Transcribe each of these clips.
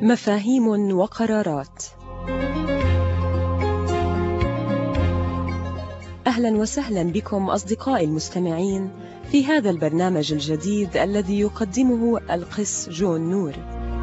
مفاهيم وقرارات. أهلا وسهلا بكم أصدقائي المستمعين في هذا البرنامج الجديد الذي يقدمه القس جون نور.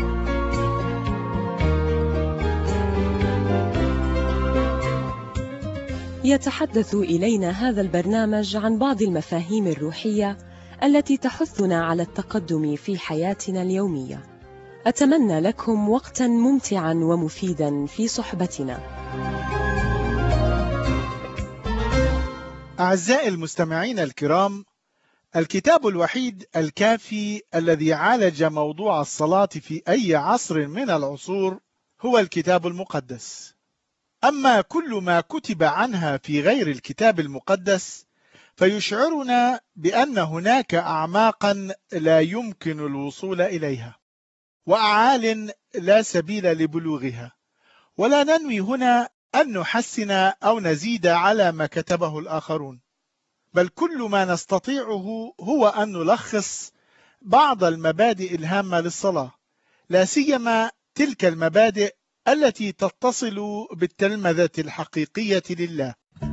يتحدث إلينا هذا البرنامج عن بعض المفاهيم الروحية التي تحثنا على التقدم في حياتنا اليومية. أتمنى لكم وقتا ممتعا ومفيدا في صحبتنا. أعزائي المستمعين الكرام، الكتاب الوحيد الكافي الذي عالج موضوع الصلاة في أي عصر من العصور هو الكتاب المقدس. أما كل ما كتب عنها في غير الكتاب المقدس فيشعرنا بأن هناك أعماقا لا يمكن الوصول إليها، وأعال لا سبيل لبلوغها، ولا ننوي هنا أن نحسن أو نزيد على ما كتبه الآخرون، بل كل ما نستطيعه هو أن نلخص بعض المبادئ الهامة للصلاة، لا سيما تلك المبادئ التي تتصل بالتلمذة الحقيقية لله.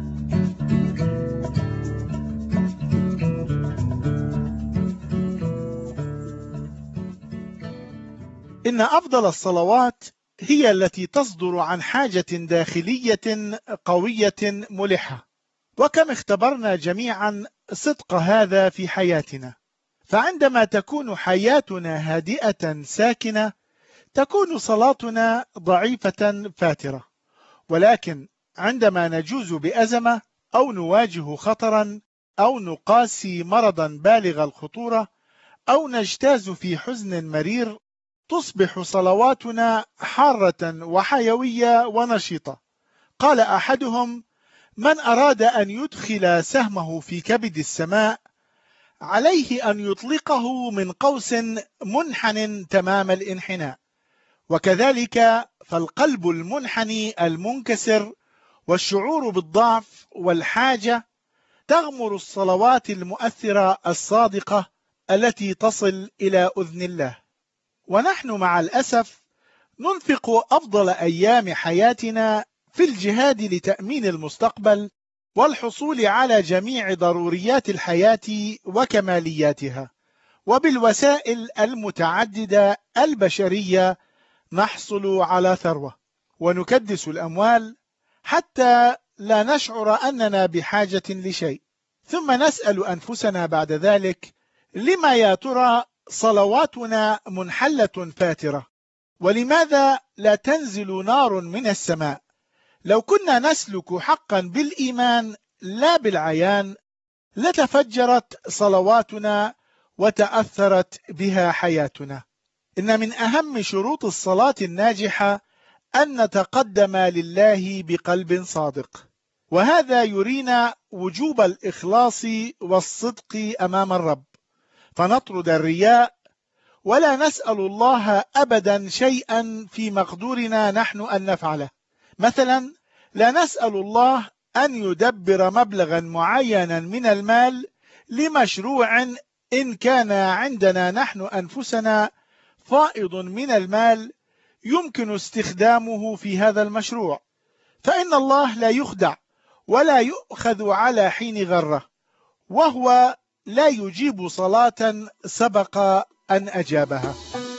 إن أفضل الصلوات هي التي تصدر عن حاجة داخلية قوية ملحة، وكم اختبرنا جميعا صدق هذا في حياتنا. فعندما تكون حياتنا هادئة ساكنة تكون صلاتنا ضعيفة فاترة، ولكن عندما نجوز بأزمة أو نواجه خطرا أو نقاسي مرضا بالغ الخطورة أو نجتاز في حزن مرير تصبح صلواتنا حارة وحيوية ونشيطة. قال أحدهم: من أراد أن يدخل سهمه في كبد السماء عليه أن يطلقه من قوس منحن تمام الانحناء. وكذلك فالقلب المنحني المنكسر والشعور بالضعف والحاجة تغمر الصلوات المؤثرة الصادقة التي تصل إلى أذن الله. ونحن مع الأسف ننفق أفضل أيام حياتنا في الجهاد لتأمين المستقبل والحصول على جميع ضروريات الحياة وكمالياتها، وبالوسائل المتعددة البشرية نحصل على ثروة ونكدس الأموال حتى لا نشعر أننا بحاجة لشيء، ثم نسأل أنفسنا بعد ذلك: لما يا ترى صلواتنا منحلة فاترة؟ ولماذا لا تنزل نار من السماء؟ لو كنا نسلك حقا بالإيمان لا بالعيان لتفجرت صلواتنا وتأثرت بها حياتنا. إن من أهم شروط الصلاة الناجحة أن نتقدم لله بقلب صادق، وهذا يرينا وجوب الإخلاص والصدق أمام الرب، فنطرد الرياء ولا نسأل الله أبدا شيئا في مقدورنا نحن أن نفعله. مثلا لا نسأل الله أن يدبر مبلغا معينا من المال لمشروع إن كان عندنا نحن أنفسنا فائض من المال يمكن استخدامه في هذا المشروع، فإن الله لا يخدع ولا يؤخذ على حين غره، وهو لا يجيب صلاة سبق أن أجابها.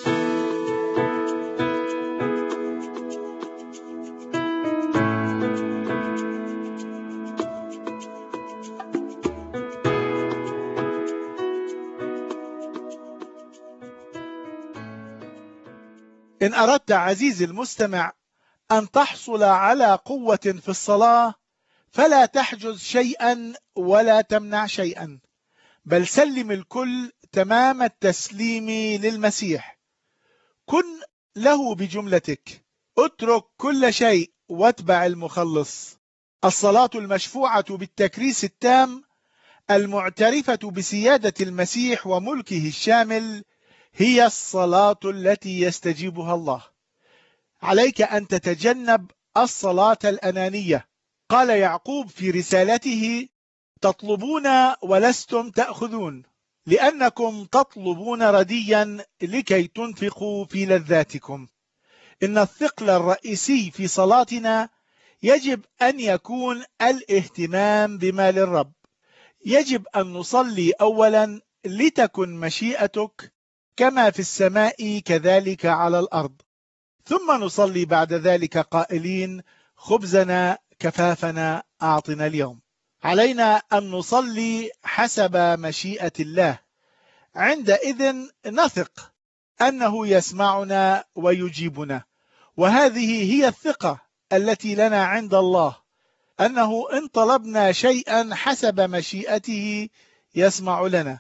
إن أردت عزيزي المستمع أن تحصل على قوة في الصلاة فلا تحجز شيئا ولا تمنع شيئا، بل سلم الكل تمام التسليم للمسيح. كن له بجملتك، اترك كل شيء واتبع المخلص. الصلاة المشفوعة بالتكريس التام المعترفة بسيادة المسيح وملكه الشامل هي الصلاة التي يستجيبها الله. عليك أن تتجنب الصلاة الأنانية. قال يعقوب في رسالته: تطلبون ولستم تأخذون، لأنكم تطلبون رديا لكي تنفقوا في لذاتكم. إن الثقل الرئيسي في صلاتنا يجب أن يكون الاهتمام بما للرب. يجب أن نصلي أولا لتكن مشيئتك كما في السماء كذلك على الأرض، ثم نصلي بعد ذلك قائلين: خبزنا كفافنا أعطنا اليوم. علينا أن نصلي حسب مشيئة الله، عندئذ نثق أنه يسمعنا ويجيبنا. وهذه هي الثقة التي لنا عند الله، أنه إن طلبنا شيئا حسب مشيئته يسمع لنا.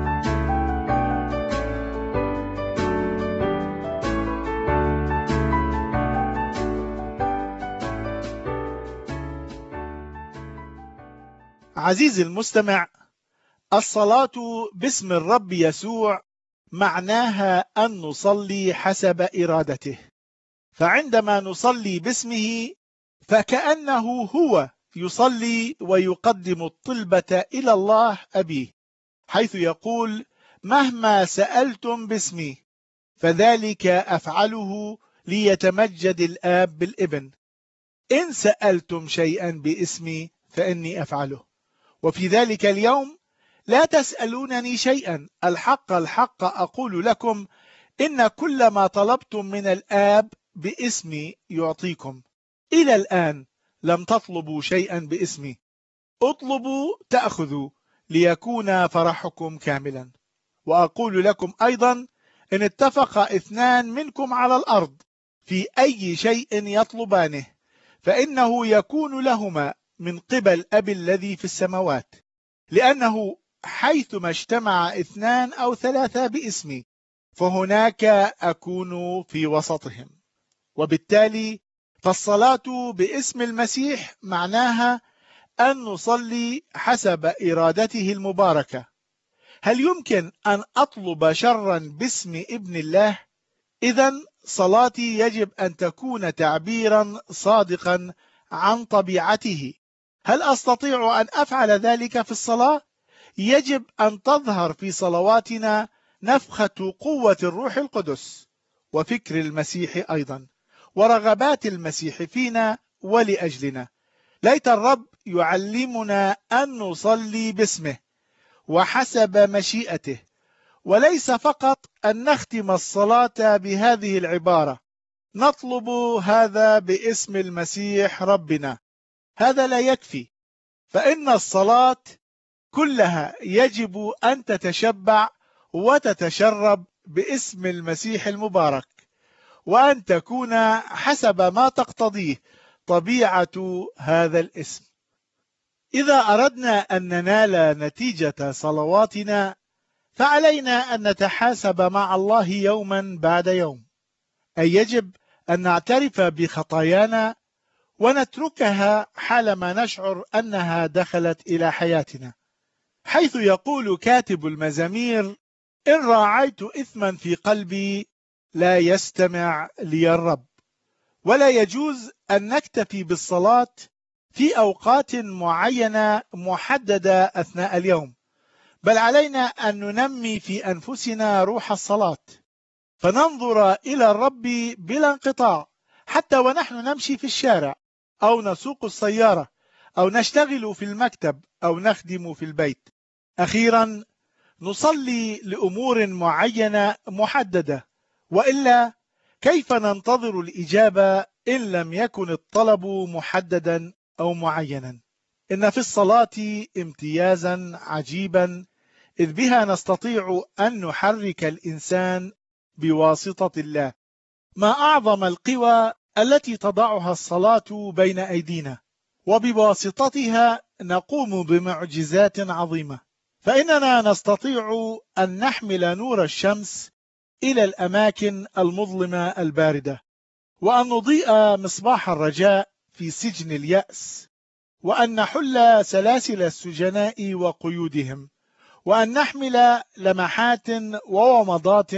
عزيزي المستمع، الصلاة باسم الرب يسوع معناها أن نصلي حسب إرادته، فعندما نصلي باسمه فكأنه هو يصلي ويقدم الطلبة إلى الله أبيه، حيث يقول: مهما سألتم باسمي فذلك أفعله ليتمجد الآب بالابن. إن سألتم شيئا باسمي فإني أفعله. وفي ذلك اليوم لا تسألونني شيئا، الحق الحق أقول لكم إن كل ما طلبتم من الآب باسمي يعطيكم. إلى الآن لم تطلبوا شيئا باسمي، اطلبوا تأخذوا ليكون فرحكم كاملا. وأقول لكم أيضا: إن اتفق 2 منكم على الأرض في أي شيء يطلبانه فإنه يكون لهما من قبل أبي الذي في السماوات، لأنه حيثما اجتمع 2 أو 3 باسمي فهناك أكون في وسطهم. وبالتالي فالصلاة باسم المسيح معناها أن نصلي حسب إرادته المباركة. هل يمكن أن أطلب شرا باسم ابن الله؟ إذن صلاتي يجب أن تكون تعبيرا صادقا عن طبيعته. هل أستطيع أن أفعل ذلك في الصلاة؟ يجب أن تظهر في صلواتنا نفخة قوة الروح القدس وفكر المسيح أيضا، ورغبات المسيح فينا ولأجلنا. ليت الرب يعلمنا أن نصلي باسمه وحسب مشيئته، وليس فقط أن نختم الصلاة بهذه العبارة: نطلب هذا باسم المسيح ربنا. هذا لا يكفي، فإن الصلاة كلها يجب أن تتشبع وتتشرب باسم المسيح المبارك، وأن تكون حسب ما تقتضيه طبيعة هذا الاسم. إذا أردنا أن ننال نتيجة صلواتنا فعلينا أن نتحاسب مع الله يوما بعد يوم، أي يجب أن نعترف بخطايانا ونتركها حالما نشعر أنها دخلت إلى حياتنا، حيث يقول كاتب المزامير: إن راعيت إثما في قلبي لا يستمع لي الرب. ولا يجوز أن نكتفي بالصلاة في أوقات معينة محددة أثناء اليوم، بل علينا أن ننمي في أنفسنا روح الصلاة، فننظر إلى الرب بلا انقطاع حتى ونحن نمشي في الشارع أو نسوق السيارة أو نشتغل في المكتب أو نخدم في البيت. أخيرا نصلي لأمور معينة محددة، وإلا كيف ننتظر الإجابة إن لم يكن الطلب محددا أو معينا؟ إن في الصلاة امتيازا عجيبا، إذ بها نستطيع أن نحرك الإنسان بواسطة الله. ما أعظم القوى التي تضعها الصلاة بين أيدينا، وبواسطتها نقوم بمعجزات عظيمة. فإننا نستطيع أن نحمل نور الشمس إلى الأماكن المظلمة الباردة، وأن نضيء مصباح الرجاء في سجن اليأس، وأن نحل سلاسل السجناء وقيودهم، وأن نحمل لمحات وومضات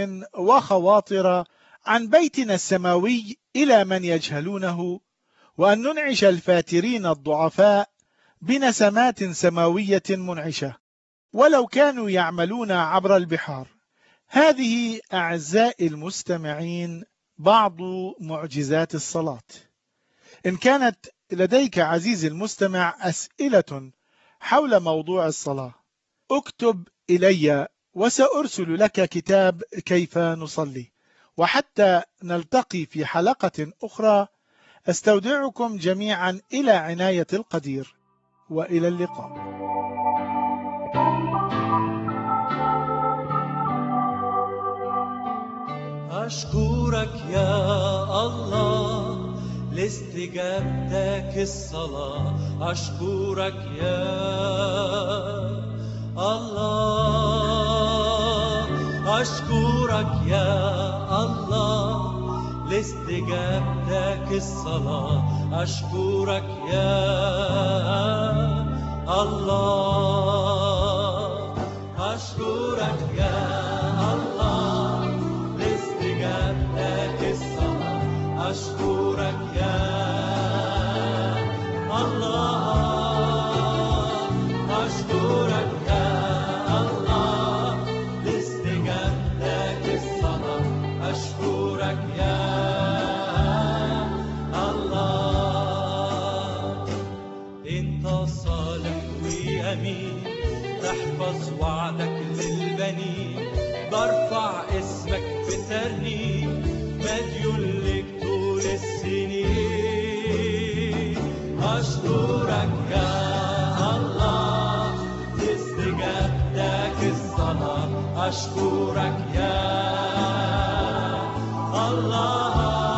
وخواطر عن بيتنا السماوي إلى من يجهلونه، وأن ننعش الفاترين الضعفاء بنسمات سماوية منعشة ولو كانوا يعملون عبر البحار. هذه أعزائي المستمعين بعض معجزات الصلاة. إن كانت لديك عزيزي المستمع أسئلة حول موضوع الصلاة، اكتب إلي وسأرسل لك كتاب كيف نصلي. وحتى نلتقي في حلقة أخرى، أستودعكم جميعا إلى عناية القدير، وإلى اللقاء. أشكرك يا الله لاستجابتك الصلاة. أشكرك يا الله، أشكرك يا الله لاستجابتك الصلاة. أشكرك يا الله، أشكرك يا الله لاستجابتك الصلاة. أشكرك يا الله، أشكرك يا الله لاستجابتك الصلاة. أشكرك يا الله. أنت صالح وأمين، تحفظ وعدك للبنين. برفع اسمك بترنيم، مديون لك طول السنين. أشكرك يا الله لاستجابتك الصلاة. أشكرك يا الله،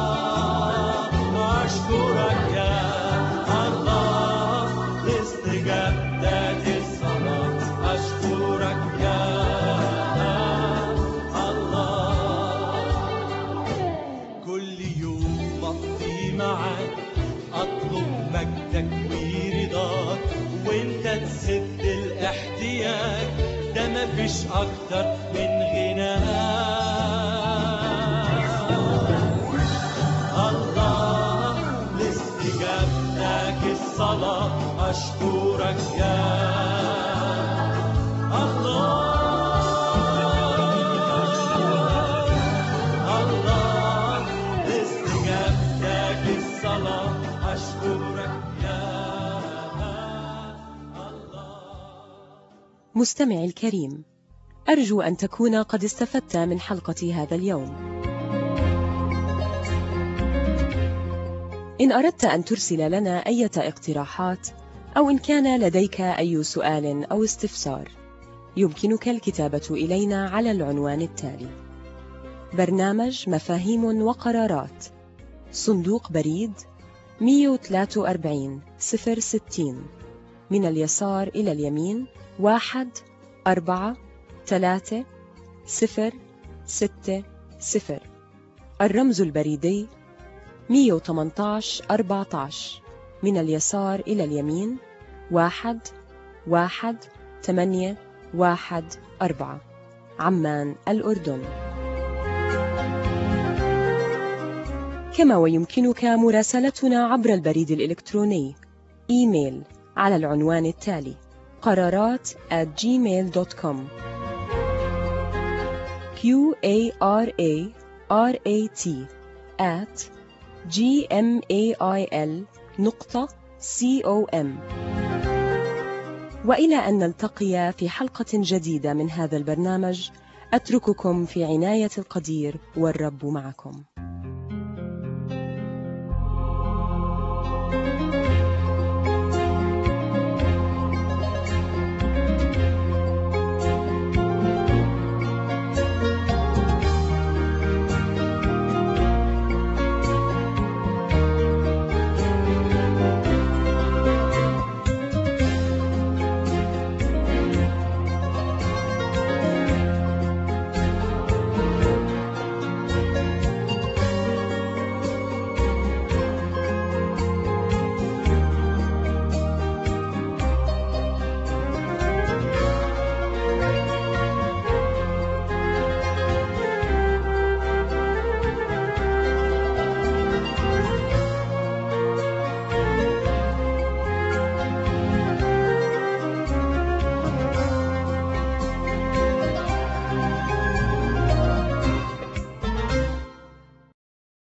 أشكرك يا الله لاستجابتك الصلاة. أشكرك يا أطلب مجدك ورضاك، وانت تسد الاحتياج، ده مفيش أكتر من غناك. الله لاستجابتك الصلاة. أشكرك يا الله، مستمعي الكريم، أرجو أن تكون قد استفدت من حلقة هذا اليوم. إن أردت أن ترسل لنا أي اقتراحات، أو إن كان لديك أي سؤال أو استفسار، يمكنك الكتابة إلينا على العنوان التالي: برنامج مفاهيم وقرارات، صندوق بريد 143 060، من اليسار إلى اليمين 1436060. الرمز البريدي 118 14، من اليسار إلى اليمين 11814، عمان الأردن. كما ويمكنك مراسلتنا عبر البريد الإلكتروني إيميل على العنوان التالي: قرارات@gmail.com. QARARAT@gmail.com. وإلى أن نلتقي في حلقة جديدة من هذا البرنامج، أترككم في عناية القدير، والرب معكم.